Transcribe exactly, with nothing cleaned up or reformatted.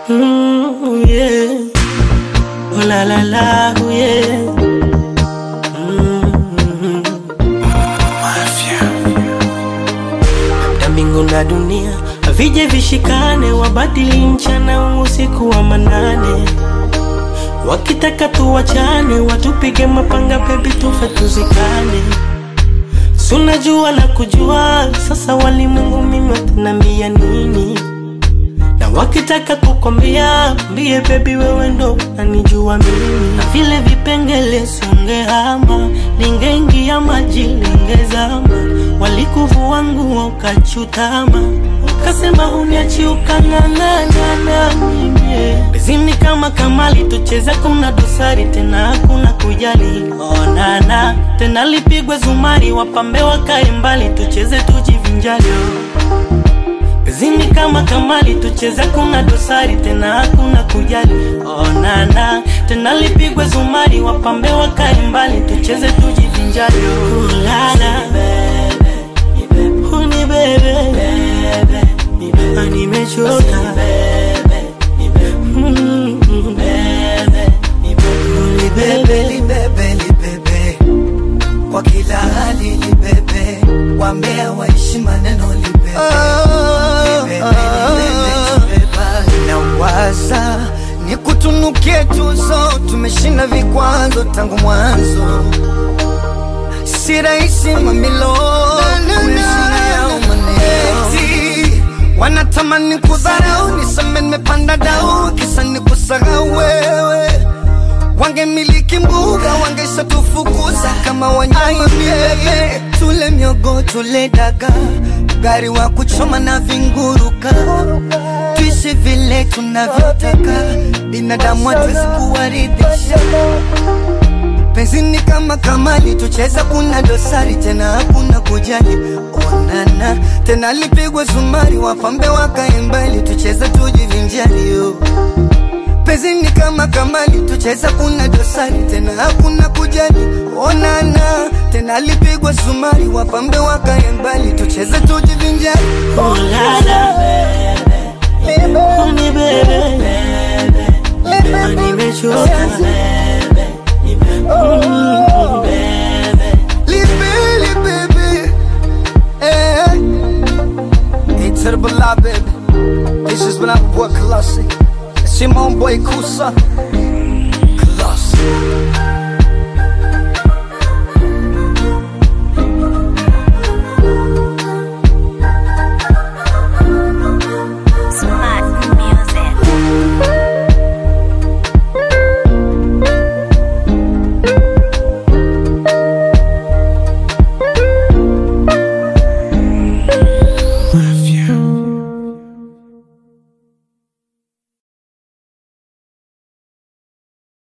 Mm, yeah. Oh la la la, oh yeah. Mm. Mafia. Na mbingu na dunia vije vishikane, wabadili mchana usiku wa manane. Wakitaka tuwachane, watupige mapanga baby tufe tuzikane. Sunajua na kujua, sasa walimwengu mimi watanambia nini? Na wakitaka kukwambia, mbie baby wewe ndo unanijua mimi. Na vile vipengele sungehama, ningeingia maji ningezama. Walikuvu wangu ukachutama, ukasema huniachi ukang'ang'ana na mimi. Bezini kama kamali tucheza kuna dosari tena hakuna kujali. Onana tena lipigwe zumari, wapambe wakae mbali tucheze tujivinjali. Bezini kama kamali tucheza kuna dosari tena hakuna kujali. Onana tena lipigwe zumari, wapambe wakae mbali tucheze tujivinjali. Ulala huni bebe nimechoka Libebe, libebe, libebe kwa kila hali libebe, wambea waishi maneno libebe. Libebe, libebe, libebe. Na waza ni kutunukie tuzo, tumeshinda vikwazo tangu mwanzo. Si rahisi mamilo kuheshina yao maneti. Wanatamani kudharau, niseme nimepanda dau, kisa ni kusahau wewe. Wange miliki mbuga, wangesha tufukuza kama wanyama milele. Tule miogo, tule daga, gari wa kuchoma na vinguruka. Tuishi vile tunavyotaka, binadamu hatuwezi kuwaridhisha. Penzini kama kamali, tucheza kuna dosari tena hakuna kujali. Onana tena lipigwe zumari, wapambe wakae mbali tucheza tujivinjali yo. Penzini kama kamali, tucheza kuna dosari tena hakuna kujali. Onana tena lipigwe zumari, wapambe wakae mbali tucheza tujivinjali. Ulala huni bebe nimechoka. Libele baby, eh. It's a bala baby. This is when I work classic. It's your own boy Kusa. Classic.